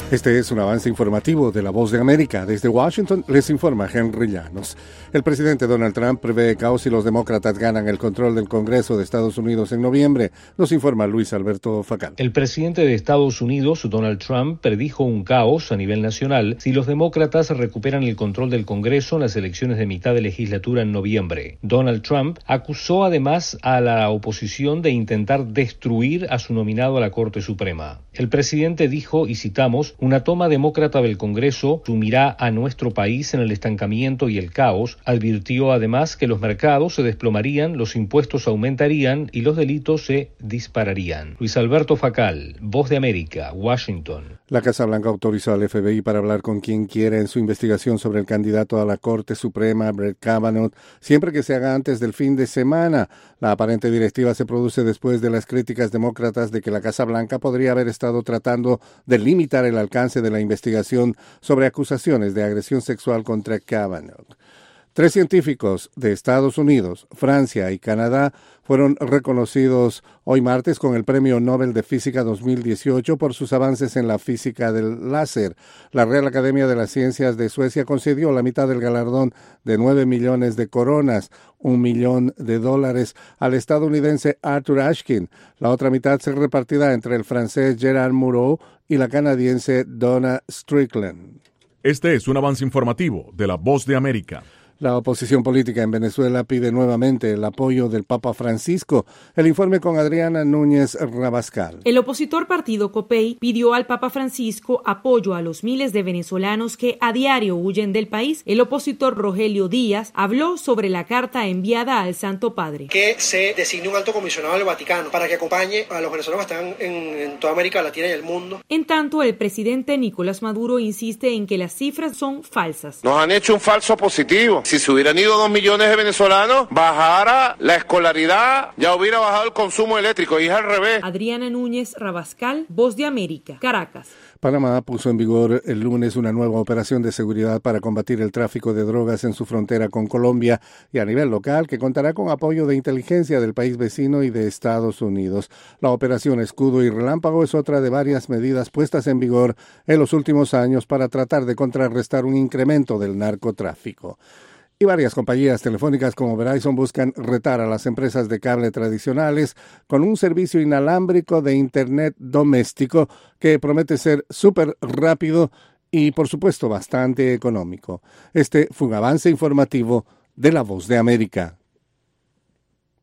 Este es un avance informativo de La Voz de América. Desde Washington les informa Henry Llanos. El presidente Donald Trump prevé caos si los demócratas ganan el control del Congreso de Estados Unidos en noviembre. Nos informa Luis Alberto Facal. El presidente de Estados Unidos, Donald Trump, predijo un caos a nivel nacional si los demócratas recuperan el control del Congreso en las elecciones de mitad de legislatura en noviembre. Donald Trump acusó además a la oposición de intentar destruir a su nominado a la Corte Suprema. El presidente dijo, y citamos, una toma demócrata del Congreso sumirá a nuestro país en el estancamiento y el caos. Advirtió además que los mercados se desplomarían, los impuestos aumentarían y los delitos se dispararían. Luis Alberto Facal, Voz de América, Washington. La Casa Blanca autorizó al FBI para hablar con quien quiera en su investigación sobre el candidato a la Corte Suprema, Brett Kavanaugh, siempre que se haga antes del fin de semana. La aparente directiva se produce después de las críticas demócratas de que la Casa Blanca podría haber estado tratando de limitar el alcance de la investigación sobre acusaciones de agresión sexual contra Kavanaugh. 3 científicos de Estados Unidos, Francia y Canadá fueron reconocidos hoy martes con el Premio Nobel de Física 2018 por sus avances en la física del láser. La Real Academia de las Ciencias de Suecia concedió la mitad del galardón de 9 millones de coronas, $1 millón, al estadounidense Arthur Ashkin. La otra mitad se repartirá entre el francés Gerard Mourou y la canadiense Donna Strickland. Este es un avance informativo de La Voz de América. La oposición política en Venezuela pide nuevamente el apoyo del Papa Francisco. El informe con Adriana Núñez Rabascal. El opositor partido COPEI pidió al Papa Francisco apoyo a los miles de venezolanos que a diario huyen del país. El opositor Rogelio Díaz habló sobre la carta enviada al Santo Padre. Que se designe un alto comisionado del Vaticano para que acompañe a los venezolanos que están en toda América Latina y el mundo. En tanto, el presidente Nicolás Maduro insiste en que las cifras son falsas. Nos han hecho un falso positivo. Si se hubieran ido 2 millones de venezolanos, bajara la escolaridad, ya hubiera bajado el consumo eléctrico, y es al revés. Adriana Núñez Rabascal, Voz de América, Caracas. Panamá puso en vigor el lunes una nueva operación de seguridad para combatir el tráfico de drogas en su frontera con Colombia y a nivel local, que contará con apoyo de inteligencia del país vecino y de Estados Unidos. La operación Escudo y Relámpago es otra de varias medidas puestas en vigor en los últimos años para tratar de contrarrestar un incremento del narcotráfico. Y varias compañías telefónicas como Verizon buscan retar a las empresas de cable tradicionales con un servicio inalámbrico de Internet doméstico que promete ser súper rápido y, por supuesto, bastante económico. Este fue un avance informativo de La Voz de América.